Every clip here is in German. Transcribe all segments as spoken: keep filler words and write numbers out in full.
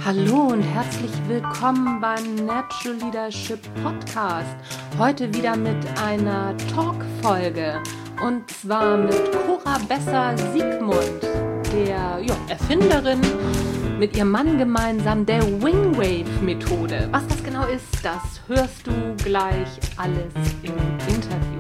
Hallo und herzlich willkommen beim Natural Leadership Podcast. Heute wieder mit einer Talk-Folge und zwar mit Cora Besser-Siegmund, der ja, Erfinderin mit ihrem Mann gemeinsam der Wingwave-Methode. Was das genau ist, das hörst du gleich alles im Interview.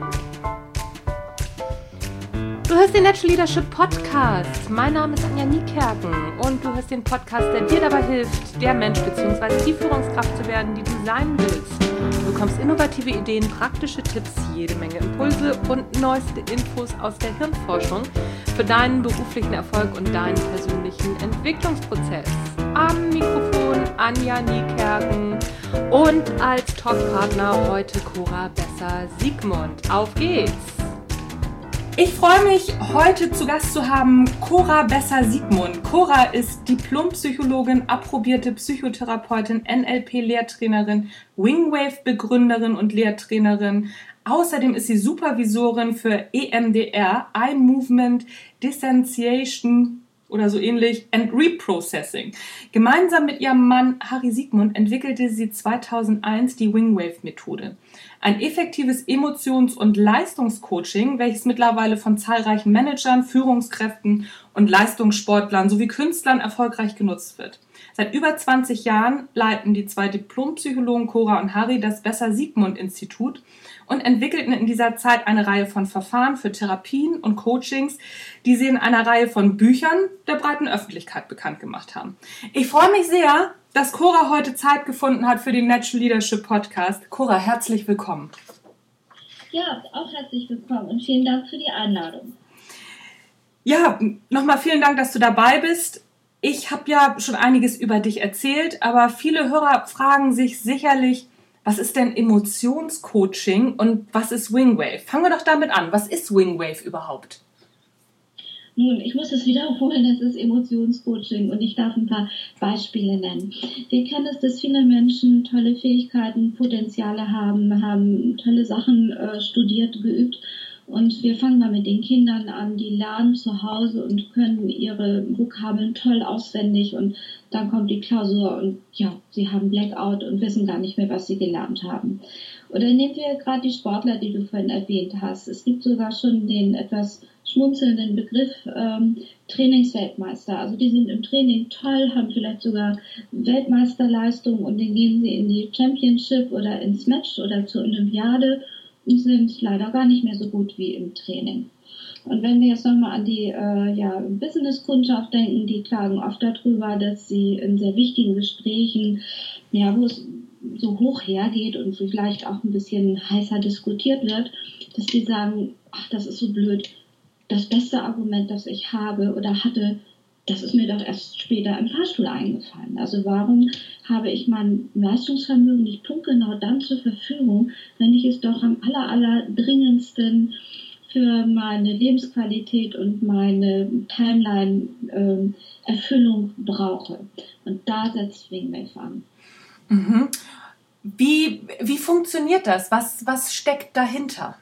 Du hörst den Natural Leadership Podcast. Mein Name ist Anja Niekerken und du hörst den Podcast, der dir dabei hilft, der Mensch bzw. die Führungskraft zu werden, die du sein willst. Du bekommst innovative Ideen, praktische Tipps, jede Menge Impulse und neueste Infos aus der Hirnforschung für deinen beruflichen Erfolg und deinen persönlichen Entwicklungsprozess. Am Mikrofon Anja Niekerken und als Talkpartner heute Cora Besser-Siegmund. Auf geht's! Ich freue mich, heute zu Gast zu haben Cora Besser-Siegmund. Cora ist Diplompsychologin, approbierte Psychotherapeutin, N L P-Lehrtrainerin, Wingwave-Begründerin und Lehrtrainerin. Außerdem ist sie Supervisorin für E M D R, Eye Movement Desensitization oder so ähnlich, and Reprocessing. Gemeinsam mit ihrem Mann Harry Siegmund entwickelte sie zweitausendeins die Wingwave-Methode. Ein effektives Emotions- und Leistungscoaching, welches mittlerweile von zahlreichen Managern, Führungskräften und Leistungssportlern sowie Künstlern erfolgreich genutzt wird. Seit über zwanzig Jahren leiten die zwei Diplompsychologen Cora und Harry das Besser-Siegmund-Institut und entwickelten in dieser Zeit eine Reihe von Verfahren für Therapien und Coachings, die sie in einer Reihe von Büchern der breiten Öffentlichkeit bekannt gemacht haben. Ich freue mich sehr, dass Cora heute Zeit gefunden hat für den Natural Leadership Podcast. Cora, herzlich willkommen. Ja, auch herzlich willkommen und vielen Dank für die Einladung. Ja, nochmal vielen Dank, dass du dabei bist. Ich habe ja schon einiges über dich erzählt, aber viele Hörer fragen sich sicherlich, was ist denn Emotionscoaching und was ist Wingwave? Fangen wir doch damit an. Was ist Wingwave überhaupt? Nun, ich muss es wiederholen, das ist Emotionscoaching und ich darf ein paar Beispiele nennen. Wir kennen es, dass viele Menschen tolle Fähigkeiten, Potenziale haben, haben tolle Sachen äh, studiert, geübt und wir fangen mal mit den Kindern an, die lernen zu Hause und können ihre Vokabeln toll auswendig und dann kommt die Klausur und ja, sie haben Blackout und wissen gar nicht mehr, was sie gelernt haben. Oder nehmen wir gerade die Sportler, die du vorhin erwähnt hast. Es gibt sogar schon den etwas schmunzelnden Begriff ähm, Trainingsweltmeister. Also die sind im Training toll, haben vielleicht sogar Weltmeisterleistung und dann gehen sie in die Championship oder ins Match oder zur Olympiade und sind leider gar nicht mehr so gut wie im Training. Und wenn wir jetzt nochmal an die äh, ja, Business-Kundschaft denken, die klagen oft darüber, dass sie in sehr wichtigen Gesprächen, ja, wo es so hoch hergeht und vielleicht auch ein bisschen heißer diskutiert wird, dass die sagen, ach, das ist so blöd. Das beste Argument, das ich habe oder hatte, das ist mir doch erst später im Fahrstuhl eingefallen. Also warum habe ich mein Leistungsvermögen nicht punktgenau dann zur Verfügung, wenn ich es doch am aller, aller dringendsten für meine Lebensqualität und meine Timeline-Erfüllung äh, brauche. Und da setzt Wingwave an. Mhm. Wie, wie funktioniert das? Was, was steckt dahinter?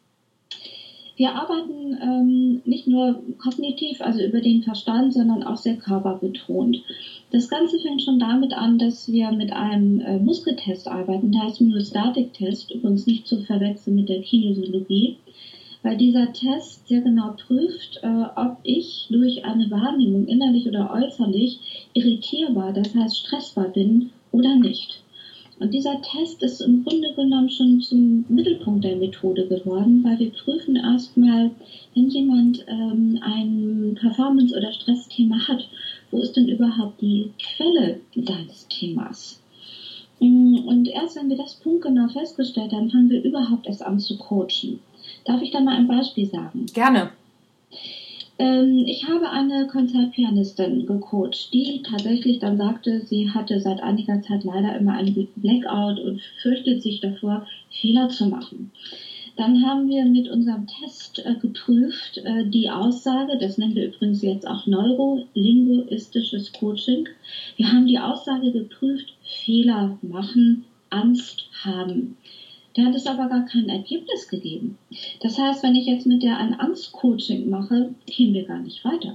Wir arbeiten ähm, nicht nur kognitiv, also über den Verstand, sondern auch sehr körperbetont. Das Ganze fängt schon damit an, dass wir mit einem äh, Muskeltest arbeiten, der heißt Myostatic-Test, übrigens nicht zu verwechseln mit der Kinesiologie, weil dieser Test sehr genau prüft, äh, ob ich durch eine Wahrnehmung innerlich oder äußerlich irritierbar, das heißt stressbar bin oder nicht. Und dieser Test ist im Grunde genommen schon zum Mittelpunkt der Methode geworden, weil wir prüfen erstmal, wenn jemand ähm, ein Performance- oder Stressthema hat, wo ist denn überhaupt die Quelle seines Themas? Und erst wenn wir das punktgenau festgestellt haben, fangen wir überhaupt erst an zu coachen. Darf ich da mal ein Beispiel sagen? Gerne. Ich habe eine Konzertpianistin gecoacht, die tatsächlich dann sagte, sie hatte seit einiger Zeit leider immer einen Blackout und fürchtet sich davor, Fehler zu machen. Dann haben wir mit unserem Test äh, geprüft, äh, die Aussage, das nennen wir übrigens jetzt auch neurolinguistisches Coaching. Wir haben die Aussage geprüft, Fehler machen, Angst haben. Der hat es aber gar kein Ergebnis gegeben. Das heißt, wenn ich jetzt mit der ein Angstcoaching mache, gehen wir gar nicht weiter.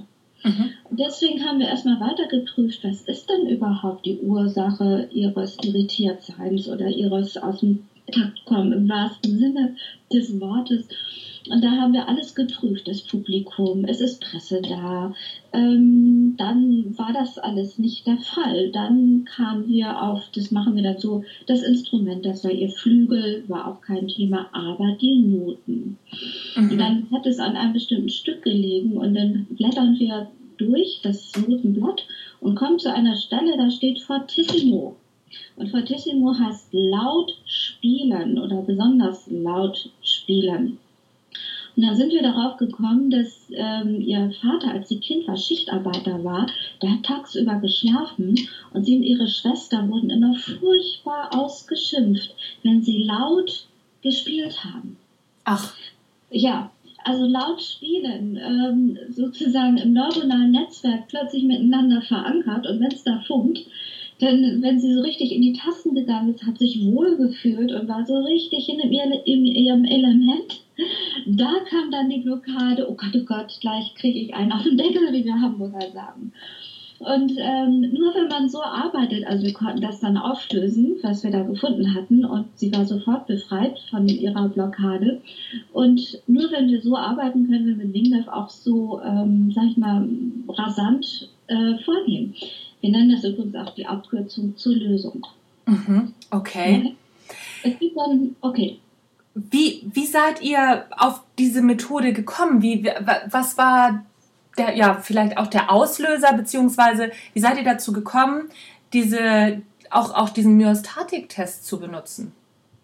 Mhm. Deswegen haben wir erstmal weiter geprüft, was ist denn überhaupt die Ursache ihres Irritiertseins oder ihres aus dem Takt kommen, im wahrsten Sinne des Wortes. Und da haben wir alles geprüft, das Publikum, es ist Presse da. Ähm, dann war das alles nicht der Fall. Dann kamen wir auf, das machen wir dann so, das Instrument, das war ihr Flügel, war auch kein Thema, aber die Noten. Mhm. Und dann hat es an einem bestimmten Stück gelegen und dann blättern wir durch das Notenblatt und kommen zu einer Stelle, da steht Fortissimo. Und Fortissimo heißt laut spielen oder besonders laut spielen. Und dann sind wir darauf gekommen, dass ähm, ihr Vater, als sie Kind war, Schichtarbeiter war, der hat tagsüber geschlafen und sie und ihre Schwester wurden immer furchtbar ausgeschimpft, wenn sie laut gespielt haben. Ach. Ja, also laut spielen, ähm, sozusagen im neuronalen Netzwerk plötzlich miteinander verankert und wenn es da funkt, denn wenn sie so richtig in die Tasten gegangen ist, hat sich wohlgefühlt und war so richtig in, ihrem, in ihrem Element. Da kam dann die Blockade, oh Gott, oh Gott, gleich kriege ich einen auf den Deckel, wie wir Hamburger sagen. Und ähm, nur wenn man so arbeitet, also wir konnten das dann auflösen, was wir da gefunden hatten, und sie war sofort befreit von ihrer Blockade. Und nur wenn wir so arbeiten, können wir mit Wingwave auch so, ähm, sag ich mal, rasant äh, vorgehen. Wir nennen das übrigens auch die Abkürzung zur Lösung. Mhm, okay. Es gibt dann, okay. Wie, wie seid ihr auf diese Methode gekommen? Wie, was war der, ja, vielleicht auch der Auslöser, beziehungsweise wie seid ihr dazu gekommen, diese, auch, auch diesen Myostatik-Test zu benutzen?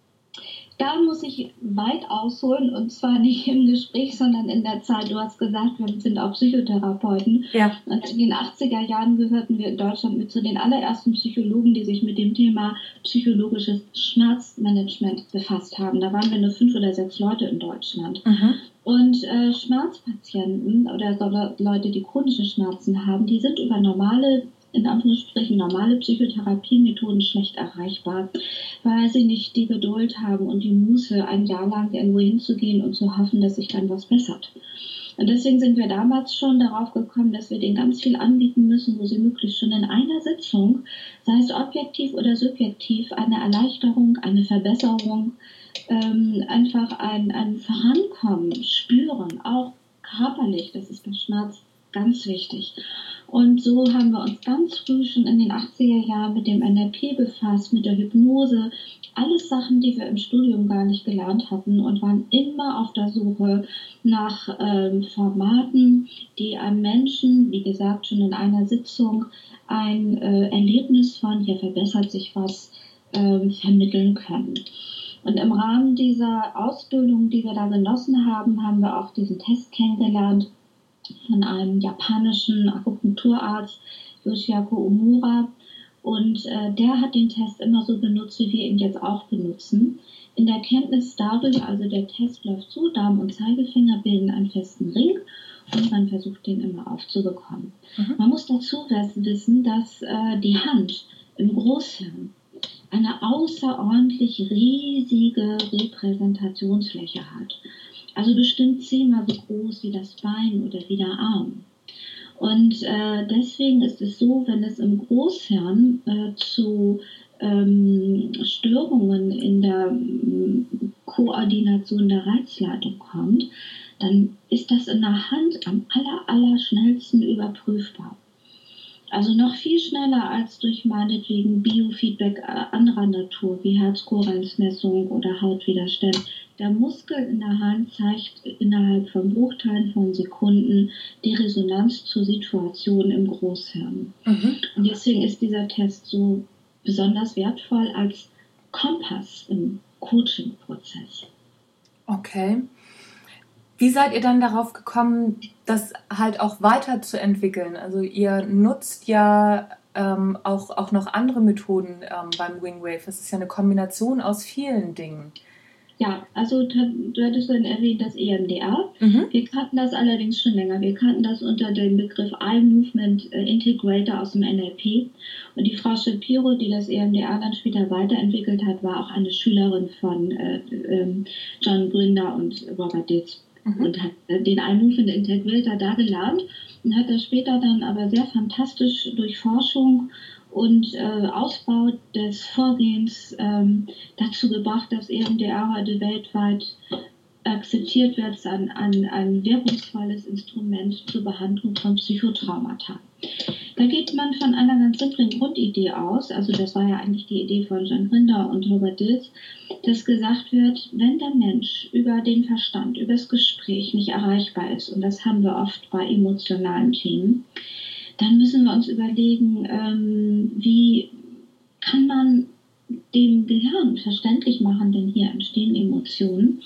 Da muss ich weit ausholen, und zwar nicht im Gespräch, sondern in der Zeit. Du hast gesagt, wir sind auch Psychotherapeuten. Ja. Und in den achtziger Jahren gehörten wir in Deutschland mit zu den allerersten Psychologen, die sich mit dem Thema psychologisches Schmerzmanagement befasst haben. Da waren wir nur fünf oder sechs Leute in Deutschland. Mhm. Und äh, Schmerzpatienten oder Leute, die chronische Schmerzen haben, die sind über normale in Anführungsstrichen normale Psychotherapiemethoden schlecht erreichbar, weil sie nicht die Geduld haben und die Muße, ein Jahr lang irgendwo hinzugehen und zu hoffen, dass sich dann was bessert. Und deswegen sind wir damals schon darauf gekommen, dass wir denen ganz viel anbieten müssen, wo sie möglichst schon in einer Sitzung, sei es objektiv oder subjektiv, eine Erleichterung, eine Verbesserung, ähm, einfach ein, ein Vorankommen spüren, auch körperlich, das ist bei Schmerz ganz wichtig. Und so haben wir uns ganz früh schon in den achtziger Jahren mit dem N L P befasst, mit der Hypnose. Alles Sachen, die wir im Studium gar nicht gelernt hatten, und waren immer auf der Suche nach ähm, Formaten, die einem Menschen, wie gesagt, schon in einer Sitzung ein äh, Erlebnis von, hier verbessert sich was, ähm, vermitteln können. Und im Rahmen dieser Ausbildung, die wir da genossen haben, haben wir auch diesen Test kennengelernt von einem japanischen Akupunkturarzt, Yoshiako Omura. Und äh, der hat den Test immer so benutzt, wie wir ihn jetzt auch benutzen. In der Kenntnis darüber, also der Test läuft zu, Daumen und Zeigefinger bilden einen festen Ring und man versucht, den immer aufzubekommen. Mhm. Man muss dazu wissen, dass äh, die Hand im Großhirn eine außerordentlich riesige Repräsentationsfläche hat. Also bestimmt zehnmal so groß wie das Bein oder wie der Arm. Und äh, deswegen ist es so, wenn es im Großhirn äh, zu ähm, Störungen in der ähm, Koordination der Reizleitung kommt, dann ist das in der Hand am aller, aller schnellsten überprüfbar. Also noch viel schneller als durch meinetwegen Biofeedback anderer Natur, wie Herzkohärenzmessung oder Hautwiderstand. Der Muskel in der Hand zeigt innerhalb von Bruchteilen von Sekunden die Resonanz zur Situation im Großhirn. Mhm. Und deswegen ist dieser Test so besonders wertvoll als Kompass im Coaching-Prozess. Okay. Wie seid ihr dann darauf gekommen, das halt auch weiterzuentwickeln? Also ihr nutzt ja ähm, auch, auch noch andere Methoden ähm, beim Wingwave. Es ist ja eine Kombination aus vielen Dingen. Ja, also du hattest dann erwähnt das E M D R. Mhm. Wir kannten das allerdings schon länger. Wir kannten das unter dem Begriff Eye Movement Integrator aus dem N L P. Und die Frau Shapiro, die das E M D R dann später weiterentwickelt hat, war auch eine Schülerin von äh, äh, John Grinder und Robert Ditz. mhm. und hat den Eye-Movement Integrator da gelernt und hat das später dann aber sehr fantastisch durch Forschung und äh, Ausbau des Vorgehens ähm, dazu gebracht, dass E M D R heute weltweit akzeptiert wird als ein, ein, ein wirkungsvolles Instrument zur Behandlung von Psychotraumata. Da geht man von einer ganz simplen Grundidee aus, also das war ja eigentlich die Idee von John Grinder und Robert Dills, dass gesagt wird, wenn der Mensch über den Verstand, über das Gespräch nicht erreichbar ist, und das haben wir oft bei emotionalen Themen, dann müssen wir uns überlegen, ähm, wie kann man dem Gehirn verständlich machen, denn hier entstehen Emotionen,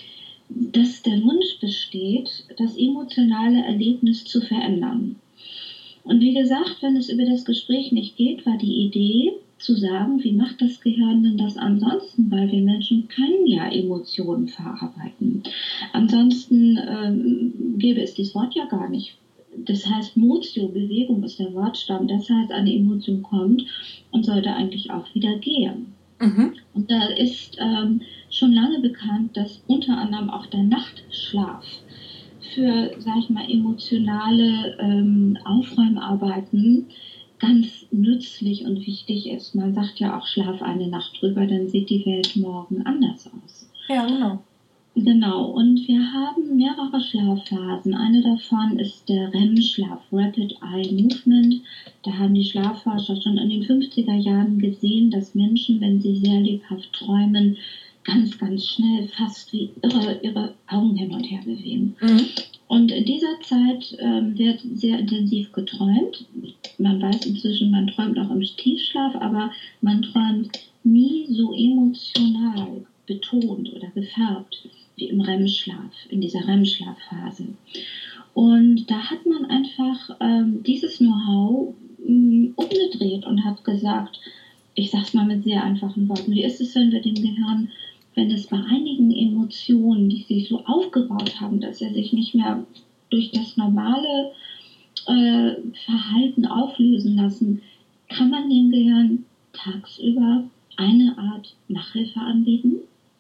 dass der Wunsch besteht, das emotionale Erlebnis zu verändern. Und wie gesagt, wenn es über das Gespräch nicht geht, war die Idee zu sagen, wie macht das Gehirn denn das ansonsten? Weil wir Menschen können ja Emotionen verarbeiten. Ansonsten ähm, gäbe es dieses Wort ja gar nicht. Das heißt, Motio, Bewegung ist der Wortstamm. Das heißt, eine Emotion kommt und sollte eigentlich auch wieder gehen. Mhm. Und da ist ähm, schon lange bekannt, dass unter anderem auch der Nachtschlaf für, sag ich mal, emotionale ähm, Aufräumarbeiten ganz nützlich und wichtig ist. Man sagt ja auch, schlaf eine Nacht drüber, dann sieht die Welt morgen anders aus. Ja, genau. Genau, und wir haben mehrere Schlafphasen. Eine davon ist der R E M-Schlaf, Rapid Eye Movement. Da haben die Schlafforscher schon in den fünfziger Jahren gesehen, dass Menschen, wenn sie sehr lebhaft träumen, ganz, ganz schnell, fast wie irre, ihre Augen hin und her bewegen. Mhm. Und in dieser Zeit ähm, wird sehr intensiv geträumt. Man weiß inzwischen, man träumt auch im Tiefschlaf, aber man träumt nie so emotional betont oder gefärbt wie im R E M-Schlaf, in dieser R E M-Schlafphase. Und da hat man einfach ähm, dieses Know-how ähm, umgedreht und hat gesagt, ich sag's mal mit sehr einfachen Worten, wie ist es, wenn wir dem Gehirn, wenn es bei einigen Emotionen, die sich so aufgebaut haben, dass er sich nicht mehr durch das normale äh, Verhalten auflösen lassen, kann man dem Gehirn tagsüber eine Art Nachhilfe anbieten.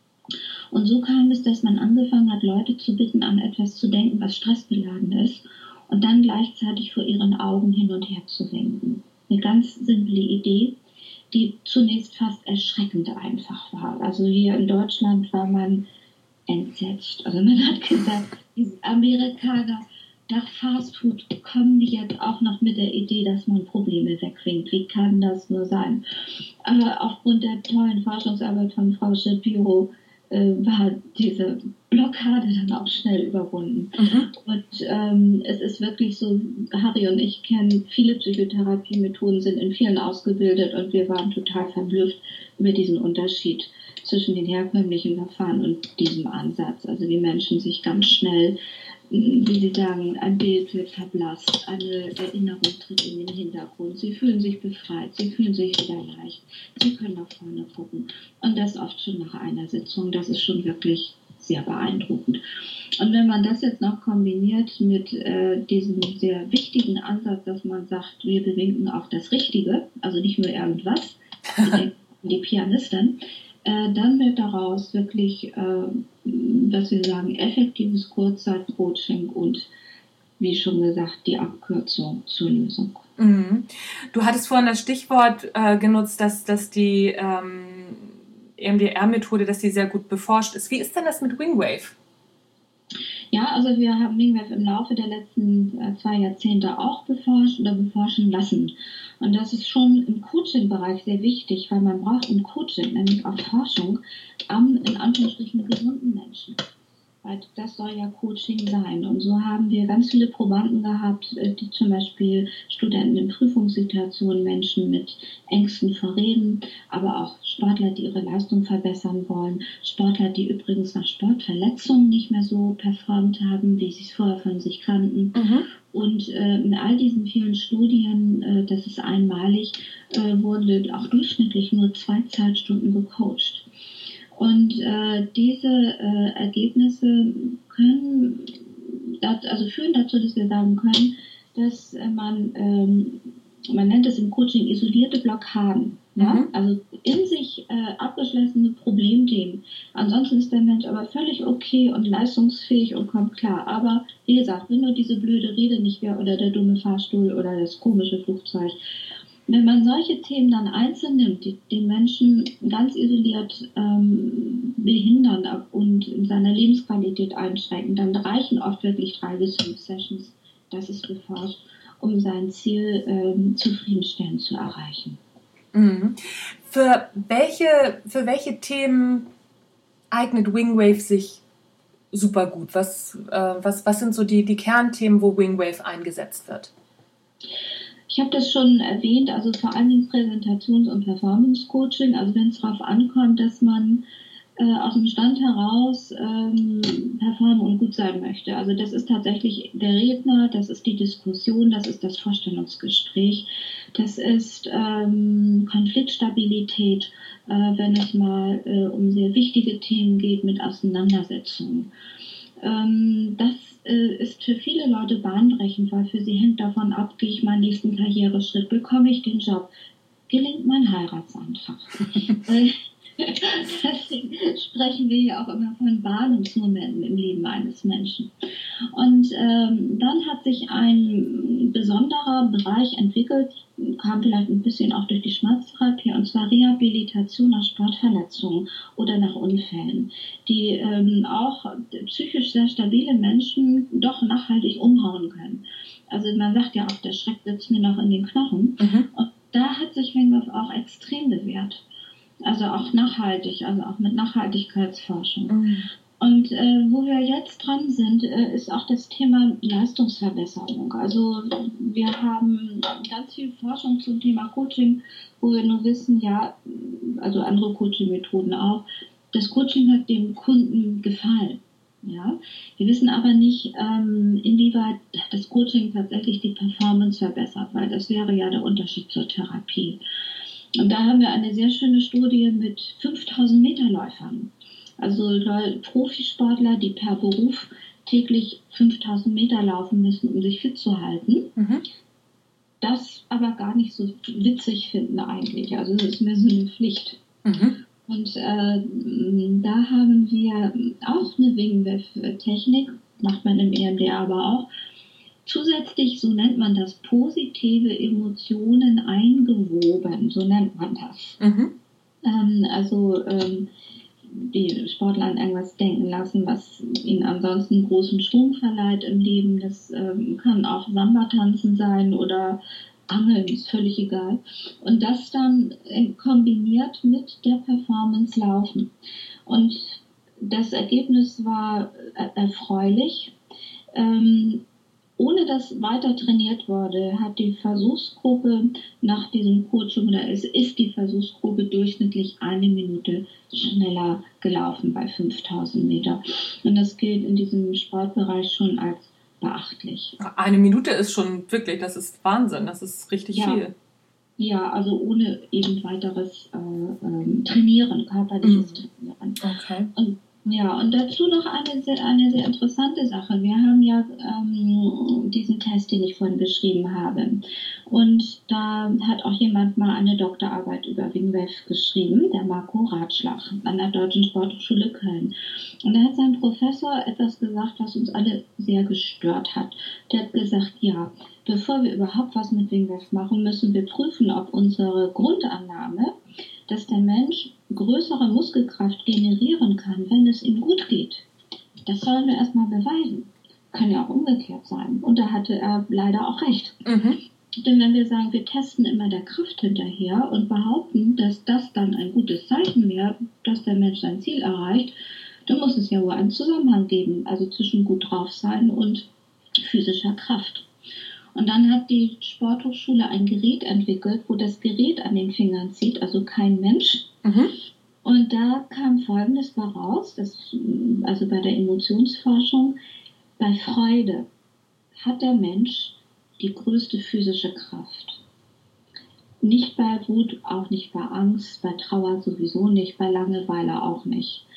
Und so kam es, dass man angefangen hat, Leute zu bitten, an etwas zu denken, was stressbeladen ist, und dann gleichzeitig vor ihren Augen hin und her zu winken. Eine ganz simple Idee, die zunächst fast erschreckend einfach war. Also hier in Deutschland war man entsetzt. Also man hat gesagt, die Amerikaner, nach Fastfood kommen die jetzt auch noch mit der Idee, dass man Probleme wegwinkt. Wie kann das nur sein? Aber aufgrund der tollen Forschungsarbeit von Frau Shapiro äh, war diese Blockade dann auch schnell überwunden. Mhm. Und ähm, es ist wirklich so, Harry und ich kennen viele Psychotherapiemethoden, sind in vielen ausgebildet, und wir waren total verblüfft über diesen Unterschied zwischen den herkömmlichen Verfahren und diesem Ansatz. Also die Menschen sich ganz schnell, wie Sie sagen, ein Bild wird verblasst, eine Erinnerung tritt in den Hintergrund. Sie fühlen sich befreit, sie fühlen sich wieder leicht, sie können nach vorne gucken. Und das oft schon nach einer Sitzung. Das ist schon wirklich sehr beeindruckend. Und wenn man das jetzt noch kombiniert mit äh, diesem sehr wichtigen Ansatz, dass man sagt, wir bewinken auch das Richtige, also nicht nur irgendwas, die Pianistin, äh, dann wird daraus wirklich, äh, dass wir sagen, effektives Kurzzeitcoaching und, wie schon gesagt, die Abkürzung zur Lösung. Mhm. Du hattest vorhin das Stichwort äh, genutzt, dass, dass die ähm, E M D R-Methode, dass die sehr gut beforscht ist. Wie ist denn das mit Wingwave? Ja, also wir haben Wingwave im Laufe der letzten äh, zwei Jahrzehnte auch beforscht oder beforschen lassen. Und das ist schon im Coaching-Bereich sehr wichtig, weil man braucht im Coaching, nämlich auch Forschung, am, in Anführungsstrichen, gesunden Menschen. Weil das soll ja Coaching sein. Und so haben wir ganz viele Probanden gehabt, die zum Beispiel Studenten in Prüfungssituationen, Menschen mit Ängsten vor Reden, aber auch Sportler, die ihre Leistung verbessern wollen, Sportler, die übrigens nach Sportverletzungen nicht mehr so performt haben, wie sie es vorher von sich kannten. Mhm. Und äh, in all diesen vielen Studien, äh, das ist einmalig, äh, wurden auch durchschnittlich nur zwei Zeitstunden gecoacht. Und äh, diese äh, Ergebnisse können, also führen dazu, dass wir sagen können, dass man, ähm, man nennt es im Coaching isolierte Blockaden, Ja? Mhm. Also in sich äh, abgeschlossene Problemthemen. Ansonsten ist der Mensch aber völlig okay und leistungsfähig und kommt klar. Aber wie gesagt, wenn nur diese blöde Rede nicht wäre oder der dumme Fahrstuhl oder das komische Flugzeug. Wenn man solche Themen dann einzeln nimmt, die den Menschen ganz isoliert ähm, behindern und in seiner Lebensqualität einschränken, dann reichen oft wirklich drei bis fünf Sessions, das ist beforscht, um sein Ziel ähm, zufriedenstellend zu erreichen. Mhm. Für welche, für welche Themen eignet Wingwave sich super gut? Was, äh, was, was sind so die, die Kernthemen, wo Wingwave eingesetzt wird? Ich habe das schon erwähnt, also vor allen Dingen Präsentations- und Performance-Coaching, also wenn es darauf ankommt, dass man äh, aus dem Stand heraus ähm, performen und gut sein möchte. Also das ist tatsächlich der Redner, das ist die Diskussion, das ist das Vorstellungsgespräch, das ist ähm, Konfliktstabilität, äh, wenn es mal äh, um sehr wichtige Themen geht mit Auseinandersetzungen. Ähm, das äh, ist für viele Leute bahnbrechend, weil für sie hängt davon ab, gehe ich meinen nächsten Karriereschritt, bekomme ich den Job, gelingt mein Heiratsantrag. Deswegen sprechen wir ja auch immer von Bahnungsmomenten im Leben eines Menschen. Und ähm, dann hat sich ein besonderer Bereich entwickelt, kam vielleicht ein bisschen auch durch die Schmerztherapie, und zwar Rehabilitation nach Sportverletzungen oder nach Unfällen, die ähm, auch psychisch sehr stabile Menschen doch nachhaltig umhauen können. Also man sagt ja auch, der Schreck sitzt mir noch in den Knochen. Mhm. Und da hat sich Wingwave auch extrem bewährt. Also auch nachhaltig, also auch mit Nachhaltigkeitsforschung. Mhm. Und äh, wo wir jetzt dran sind, äh, ist auch das Thema Leistungsverbesserung. Also wir haben ganz viel Forschung zum Thema Coaching, wo wir nur wissen, ja, also andere Coaching-Methoden auch, das Coaching hat dem Kunden gefallen. Ja, wir wissen aber nicht, ähm, inwieweit das Coaching tatsächlich die Performance verbessert, weil das wäre ja der Unterschied zur Therapie. Und da haben wir eine sehr schöne Studie mit fünftausend Meter Läufern. Also Profisportler, die per Beruf täglich fünftausend Meter laufen müssen, um sich fit zu halten. Mhm. Das aber gar nicht so witzig finden eigentlich. Also es ist mehr so eine Pflicht. Mhm. Und äh, da haben wir auch eine Wingwave-Technik, macht man im E M D R aber auch, zusätzlich, so nennt man das, positive Emotionen eingewoben, so nennt man das. Mhm. Ähm, also ähm, die Sportler an irgendwas denken lassen, was ihnen ansonsten großen Schwung verleiht im Leben. Das ähm, kann auch Samba-Tanzen sein oder Angeln, ist völlig egal. Und das dann äh, kombiniert mit der Performance Laufen. Und das Ergebnis war äh, erfreulich. Ähm, Ohne dass weiter trainiert wurde, hat die Versuchsgruppe nach diesem Coaching, oder es ist die Versuchsgruppe durchschnittlich eine Minute schneller gelaufen bei fünftausend Meter. Und das gilt in diesem Sportbereich schon als beachtlich. Eine Minute ist schon wirklich, das ist Wahnsinn, das ist richtig Ja. viel. Ja, also ohne eben weiteres äh, ähm, Trainieren, körperliches Mhm. Trainieren. Okay. Und ja, und dazu noch eine sehr, eine sehr interessante Sache. Wir haben ja ähm, diesen Test, den ich vorhin beschrieben habe. Und da hat auch jemand mal eine Doktorarbeit über Wingwave geschrieben, der Marco Ratschlag an der Deutschen Sporthochschule Köln. Und da hat sein Professor etwas gesagt, was uns alle sehr gestört hat. Der hat gesagt, ja, bevor wir überhaupt was mit Wingwave machen, müssen wir prüfen, ob unsere Grundannahme, dass der Mensch größere Muskelkraft generieren kann, wenn es ihm gut geht. Das sollen wir erstmal beweisen. Kann ja auch umgekehrt sein. Und da hatte er leider auch recht. Mhm. Denn wenn wir sagen, wir testen immer der Kraft hinterher und behaupten, dass das dann ein gutes Zeichen wäre, dass der Mensch sein Ziel erreicht, dann muss es ja wohl einen Zusammenhang geben, also zwischen gut drauf sein und physischer Kraft. Und dann hat die Sporthochschule ein Gerät entwickelt, wo das Gerät an den Fingern zieht, also kein Mensch. Mhm. Und da kam Folgendes heraus, dass, also bei der Emotionsforschung, bei Freude hat der Mensch die größte physische Kraft. Nicht bei Wut, auch nicht bei Angst, bei Trauer sowieso nicht, bei Langeweile auch nicht.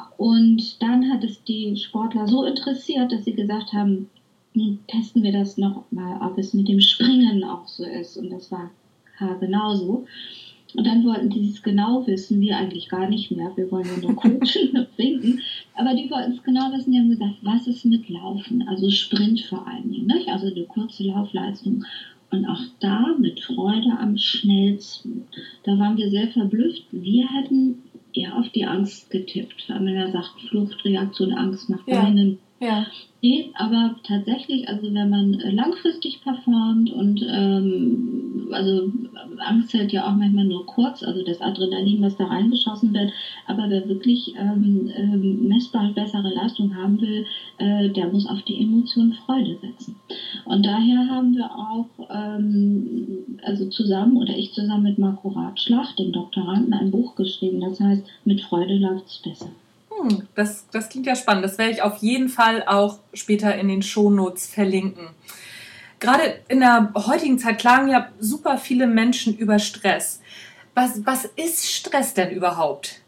Und dann hat es die Sportler so interessiert, dass sie gesagt haben, nun testen wir das noch mal, ob es mit dem Springen auch so ist. Und das war genauso. Und dann wollten die es genau wissen, wir eigentlich gar nicht mehr, wir wollen ja nur coachen und trinken, aber die wollten es genau wissen, die haben gesagt, was ist mit Laufen, also Sprint vor allen Dingen, nicht? Also eine kurze Laufleistung. Und auch da mit Freude am schnellsten. Da waren wir sehr verblüfft. Wir hätten eher auf die Angst getippt, weil man ja sagt, Fluchtreaktion, Angst macht Ja. weinen. Ja. Nee, aber tatsächlich, also wenn man langfristig performt und ähm, also Angst hält ja auch manchmal nur kurz, also das Adrenalin, was da reingeschossen wird, aber wer wirklich ähm, ähm, messbar bessere Leistung haben will, äh, der muss auf die Emotion Freude setzen. Und daher haben wir auch, ähm, also zusammen oder ich zusammen mit Marco Ratschlag, dem Doktoranden, ein Buch geschrieben, das heißt, mit Freude läuft's besser. Hm, das, das klingt ja spannend. Das werde ich auf jeden Fall auch später in den Shownotes verlinken. Gerade in der heutigen Zeit klagen ja super viele Menschen über Stress. Was, was ist Stress denn überhaupt?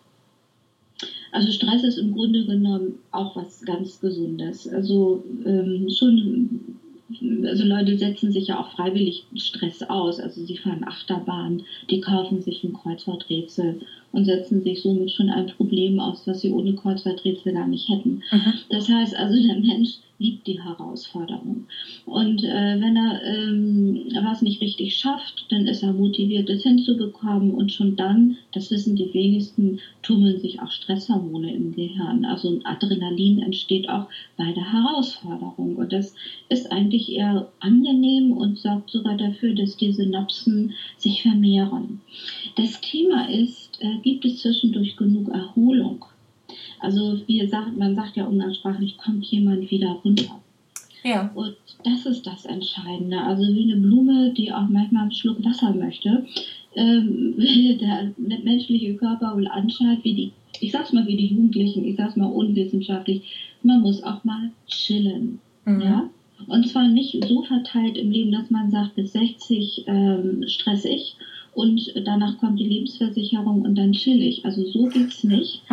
Also Stress ist im Grunde genommen auch was ganz Gesundes. Also ähm, schon, also Leute setzen sich ja auch freiwillig Stress aus. Also sie fahren Achterbahn, die kaufen sich ein Kreuzworträtsel und setzen sich somit schon ein Problem aus, was sie ohne Kreuzworträtsel gar nicht hätten. Mhm. Das heißt also, der Mensch liebt die Herausforderung. Und äh, wenn er ähm, was nicht richtig schafft, dann ist er motiviert, das hinzubekommen. Und schon dann, das wissen die wenigsten, tummeln sich auch Stresshormone im Gehirn. Also Adrenalin entsteht auch bei der Herausforderung. Und das ist eigentlich eher angenehm und sorgt sogar dafür, dass die Synapsen sich vermehren. Das Thema ist, äh, gibt es zwischendurch genug Erholung? Also wie sagt, man sagt ja umgangssprachlich, kommt jemand wieder runter. Ja. Und das ist das Entscheidende. Also wie eine Blume, die auch manchmal einen Schluck Wasser möchte, ähm, will der menschliche Körper wohl anscheinend, wie die, ich sag's mal wie die Jugendlichen, ich sag's mal unwissenschaftlich, man muss auch mal chillen. Mhm. Ja? Und zwar nicht so verteilt im Leben, dass man sagt, bis sechzig ähm, stressig und danach kommt die Lebensversicherung und dann chill ich. Also so geht's nicht,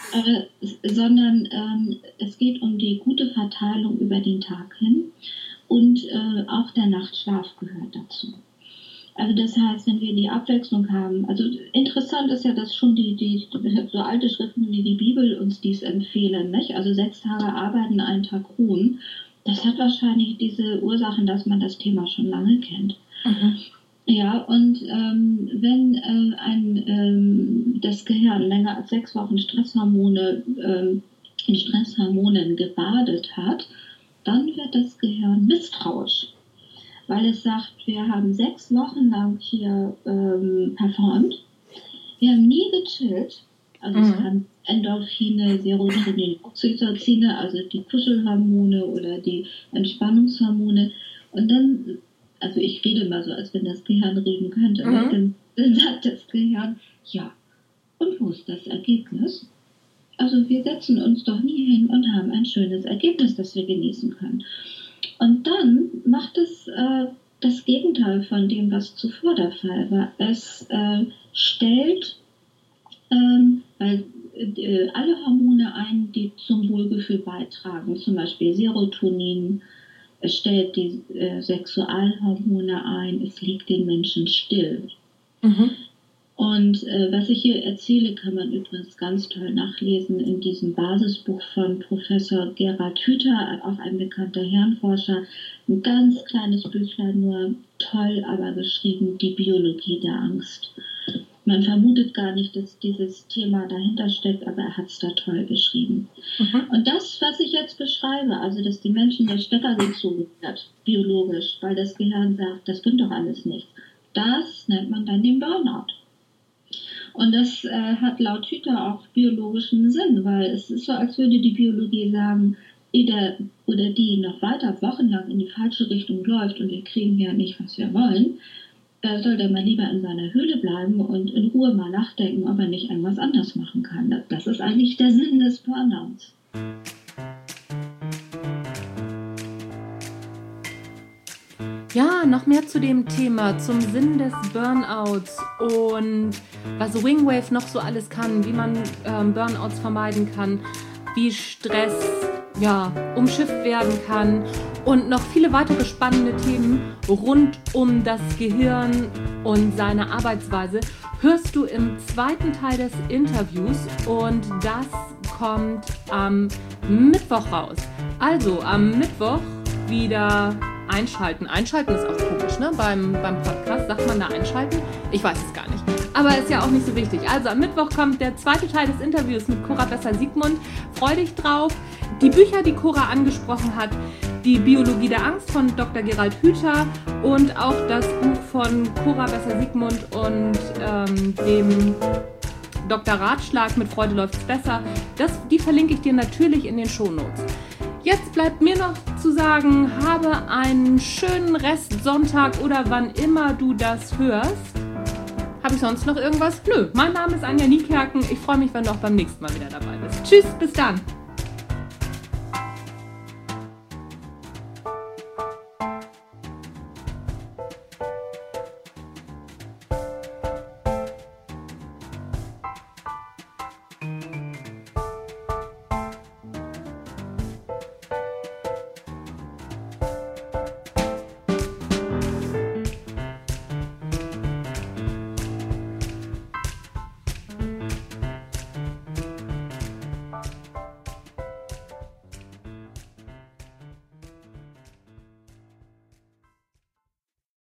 äh, sondern ähm, es geht um die gute Verteilung über den Tag hin und äh, auch der Nachtschlaf gehört dazu. Also das heißt, wenn wir die Abwechslung haben, also interessant ist ja, dass schon die, die so alte Schriften wie die Bibel uns dies empfehlen, nicht? Also sechs Tage arbeiten, einen Tag ruhen. Das hat wahrscheinlich diese Ursachen, dass man das Thema schon lange kennt. Mhm. Ja, und ähm, wenn äh, ein, ähm, das Gehirn länger als sechs Wochen Stresshormone, ähm, in Stresshormonen gebadet hat, dann wird das Gehirn misstrauisch, weil es sagt, wir haben sechs Wochen lang hier ähm, performt, wir haben nie gechillt, also mhm. es haben Endorphine, Serotonin, Oxytocine, also die Kuschelhormone oder die Entspannungshormone, und dann, also ich rede mal so, als wenn das Gehirn reden könnte, mhm. dann, dann sagt das Gehirn, ja, und wo ist das Ergebnis? Also wir setzen uns doch nie hin und haben ein schönes Ergebnis, das wir genießen können. Und dann macht es äh, das Gegenteil von dem, was zuvor der Fall war. Es äh, stellt ähm, weil, äh, alle Hormone ein, die zum Wohlgefühl beitragen, zum Beispiel Serotonin, es stellt die äh, Sexualhormone ein, es liegt den Menschen still. Mhm. Und äh, was ich hier erzähle, kann man übrigens ganz toll nachlesen in diesem Basisbuch von Professor Gerhard Hüther, auch ein bekannter Hirnforscher. Ein ganz kleines Büchlein, nur toll, aber geschrieben, die Biologie der Angst. Man vermutet gar nicht, dass dieses Thema dahinter steckt, aber er hat es da toll beschrieben. Mhm. Und das, was ich jetzt beschreibe, also dass die Menschen der Stecker gezogen wird, biologisch, weil das Gehirn sagt, das bringt doch alles nichts, das nennt man dann den Burnout. Und das äh, hat laut Hüther auch biologischen Sinn, weil es ist so, als würde die Biologie sagen, der oder die noch weiter wochenlang in die falsche Richtung läuft und wir kriegen ja nicht, was wir wollen, da soll der mal lieber in seiner Höhle bleiben und in Ruhe mal nachdenken, ob er nicht irgendwas anders machen kann. Das ist eigentlich der Sinn des Burnouts. Ja, noch mehr zu dem Thema, zum Sinn des Burnouts und was Wingwave noch so alles kann, wie man ähm, Burnouts vermeiden kann, wie Stress ja, umschifft werden kann und noch viele weitere spannende Themen rund um das Gehirn und seine Arbeitsweise hörst du im zweiten Teil des Interviews und das kommt am Mittwoch raus. Also am Mittwoch wieder einschalten. Einschalten ist auch komisch, ne? Beim, beim Podcast sagt man da einschalten? Ich weiß es gar nicht. Aber ist ja auch nicht so wichtig. Also am Mittwoch kommt der zweite Teil des Interviews mit Cora Besser-Siegmund. Freu dich drauf. Die Bücher, die Cora angesprochen hat, die Biologie der Angst von Doktor Gerald Hüther und auch das Buch von Cora Besser-Siegmund und ähm, dem Doktor Ratschlag mit Freude läuft's besser. Das, die verlinke ich dir natürlich in den Shownotes. Jetzt bleibt mir noch zu sagen, habe einen schönen Restsonntag oder wann immer du das hörst. Habe ich sonst noch irgendwas? Nö, mein Name ist Anja Niekerken. Ich freue mich, wenn du auch beim nächsten Mal wieder dabei bist. Tschüss, bis dann.